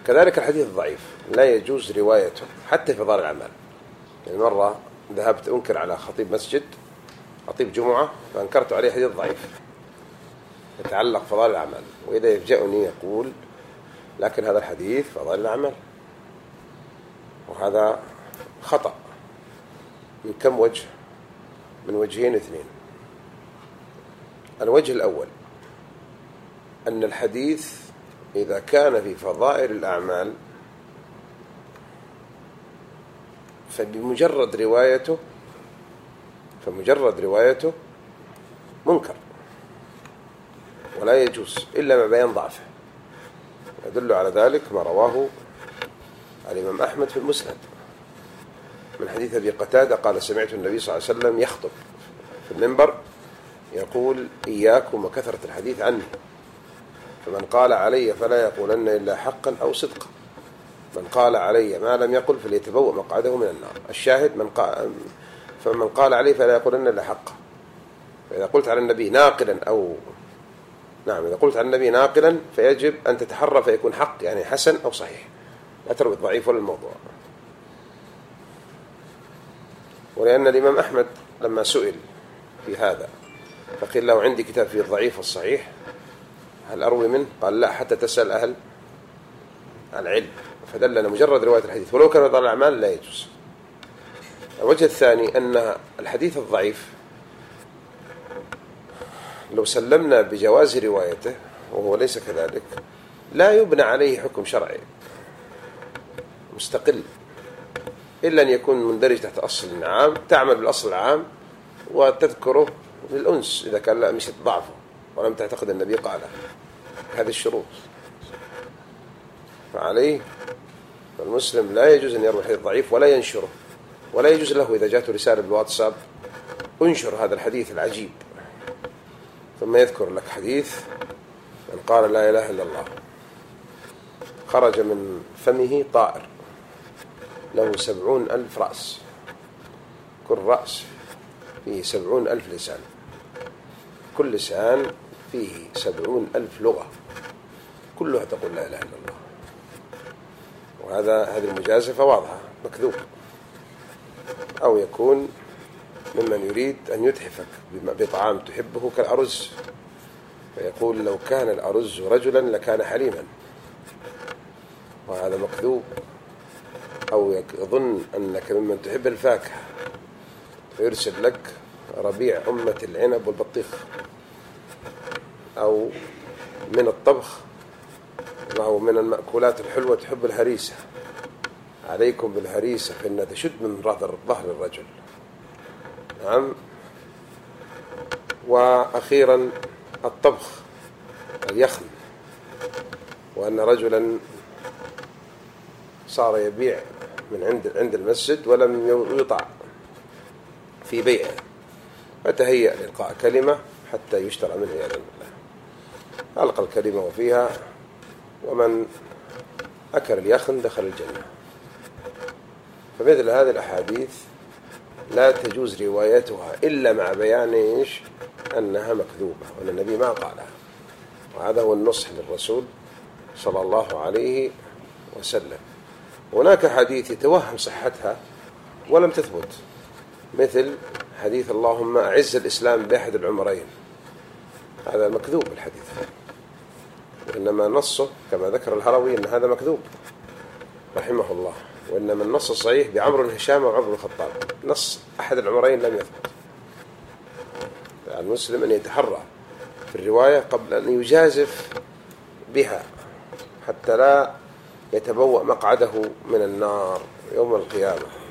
كذلك الحديث الضعيف لا يجوز روايته حتى في فضائل الأعمال. يعني مرة ذهبت أنكر على خطيب مسجد، خطيب جمعة، فأنكرت عليه حديث ضعيف يتعلق فضائل الأعمال، وإذا يفجأني يقول لكن هذا الحديث فضائل الأعمال، وهذا خطأ من كم وجه؟ من وجهين اثنين. الوجه الأول أن الحديث إذا كان في فضائل الأعمال فمجرد روايته منكر ولا يجوز إلا مع بيان ضعفه. يدل على ذلك ما رواه الإمام أحمد في المسند من حديث أبي قتادة قال سمعت النبي صلى الله عليه وسلم يخطب في المنبر يقول إياكم وكثرة الحديث عني، فمن قال علي فلا يقولن إلا حقا أو صدقا، من قال علي ما لم يقل فليتبوأ مقعده من النار. الشاهد فمن قال علي فلا يقولن إلا حقا. فإذا قلت على النبي ناقلا إذا قلت على النبي ناقلا فيجب أن تتحرى فيكون حق، يعني حسن أو صحيح، لا تروي ضعيف ولا الموضوع. ولأن الإمام أحمد لما سئل في هذا فقيل له عندي كتاب فيه الضعيف والصحيح هل أروي منه؟ قال لا حتى تسأل أهل العلم. فدلنا مجرد رواية الحديث ولو كان فضائل الأعمال لا يجوز. الوجه الثاني أن الحديث الضعيف لو سلمنا بجواز روايته وهو ليس كذلك لا يبنى عليه حكم شرعي مستقل، إلا أن يكون مندرج تحت أصل عام تعمل بالأصل العام وتذكره للأنس إذا كان لا مشت ضعفه ولم تعتقد النبي قاله. هذه الشروط. فعليه فالمسلم لا يجوز أن يروي الحديث ضعيف ولا ينشره، ولا يجوز له إذا جاءته رسالة بالواتساب انشر هذا الحديث العجيب، ثم يذكر لك حديث من قال لا إله إلا الله خرج من فمه طائر له 70,000 رأس، كل رأس فيه 70,000 لسان، كل لسان فيه 70,000 لغة كلها تقول لا إله إلا الله. هذه المجازفة واضحة مكذوب. أو يكون ممن يريد أن يتحفك بطعام تحبه كالأرز فيقول لو كان الأرز رجلا لكان حليما، وهذا مكذوب. أو يظن أنك ممن تحب الفاكهة فيرسل لك ربيع أمة العنب والبطيخ. أو من الطبخ أو من المأكولات الحلوة تحب الهريسة، عليكم بالهريسة فإنها تشد من ظهر الرجل. نعم. وأخيرا الطبخ اليخن، وأن رجلا صار يبيع من عند المسجد ولم يطع في بيعه فتهيأ لإلقاء كلمة حتى يشترى منه يا الله. ألقى الكلمة وفيها ومن أكل اليخن دخل الجنة. فمثل هذه الأحاديث لا تجوز روايتها إلا مع بيان أنها مكذوبة وأن النبي ما قالها. وهذا هو النصح للرسول صلى الله عليه وسلم. هناك حديث يتوهم صحتها ولم تثبت، مثل حديث اللهم أعز الإسلام بأحد العمرين، هذا مكذوب الحديث، وإنما نصه كما ذكر الهروي أن هذا مكذوب رحمه الله، وإنما النص الصحيح بعمر بن هشام وعمر بن الخطاب، نص أحد العمرين لم يثبت. المسلم أن يتحرى في الرواية قبل أن يجازف بها حتى لا يتبوأ مقعده من النار يوم القيامة.